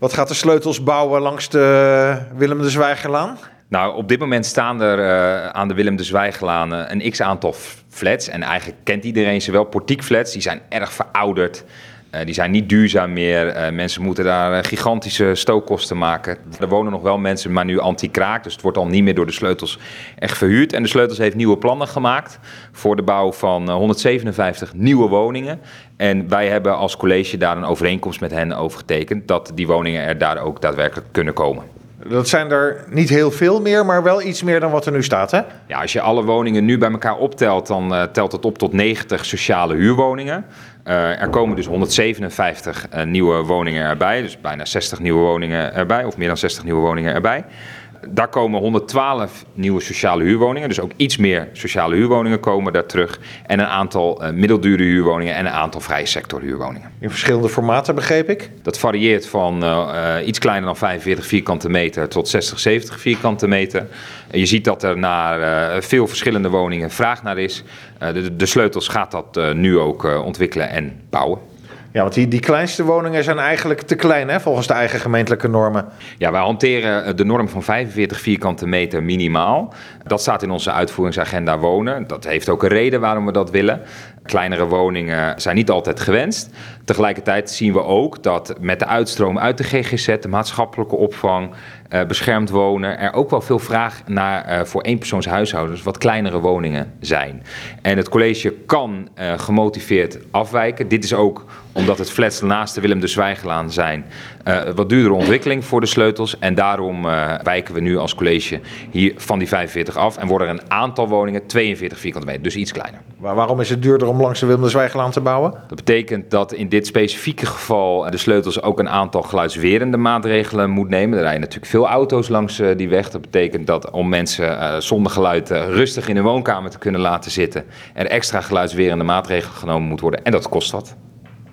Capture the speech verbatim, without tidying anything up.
Wat gaat de Sleutels bouwen langs de Willem de Zwijgerlaan? Nou, op dit moment staan er uh, aan de Willem de Zwijgerlaan uh, een x-aantal flats. En eigenlijk kent iedereen ze wel. Portiekflats, die zijn erg verouderd. Uh, die zijn niet duurzaam meer. Uh, mensen moeten daar uh, gigantische stookkosten maken. Er wonen nog wel mensen, maar nu anti-kraak. Dus het wordt al niet meer door de Sleutels echt verhuurd. En de Sleutels heeft nieuwe plannen gemaakt voor de bouw van uh, honderdzevenenvijftig nieuwe woningen. En wij hebben als college daar een overeenkomst met hen over getekend dat die woningen er daar ook daadwerkelijk kunnen komen. Dat zijn er niet heel veel meer, maar wel iets meer dan wat er nu staat, hè? Ja, als je alle woningen nu bij elkaar optelt, dan uh, telt het op tot negentig sociale huurwoningen. Uh, er komen dus honderdzevenenvijftig uh, nieuwe woningen erbij, dus bijna zestig nieuwe woningen erbij, of meer dan zestig nieuwe woningen erbij. Daar komen honderdtwaalf nieuwe sociale huurwoningen, dus ook iets meer sociale huurwoningen komen daar terug. En een aantal uh, middeldure huurwoningen en een aantal vrije sector huurwoningen. In verschillende formaten, begreep ik? Dat varieert van uh, uh, iets kleiner dan vijfenveertig vierkante meter tot zestig, zeventig vierkante meter. En je ziet dat er naar uh, veel verschillende woningen vraag naar is. Uh, de, de Sleutels gaat dat uh, nu ook uh, ontwikkelen en bouwen. Ja, want die, die kleinste woningen zijn eigenlijk te klein, hè, volgens de eigen gemeentelijke normen. Ja, wij hanteren de norm van vijfenveertig vierkante meter minimaal. Dat staat in onze uitvoeringsagenda wonen. Dat heeft ook een reden waarom we dat willen. Kleinere woningen zijn niet altijd gewenst. Tegelijkertijd zien we ook dat met de uitstroom uit de G G Z, de maatschappelijke opvang, uh, beschermd wonen, er ook wel veel vraag naar uh, voor eenpersoonshuishoudens wat kleinere woningen zijn. En het college kan uh, gemotiveerd afwijken. Dit is ook omdat het flats naast de Willem de Zwijgerlaan zijn, uh, wat duurdere ontwikkeling voor de Sleutels. En daarom uh, wijken we nu als college hier van die vijfenveertig af en worden er een aantal woningen tweeënveertig vierkante meter, dus iets kleiner. Maar waarom is het duurder om langs de Willem de Zwijgerlaan te bouwen? Dat betekent dat in dit specifieke geval de Sleutels ook een aantal geluidswerende maatregelen moet nemen. Er rijden natuurlijk veel auto's langs uh, die weg. Dat betekent dat om mensen uh, zonder geluid uh, rustig in hun woonkamer te kunnen laten zitten, er extra geluidswerende maatregelen genomen moet worden. En dat kost wat.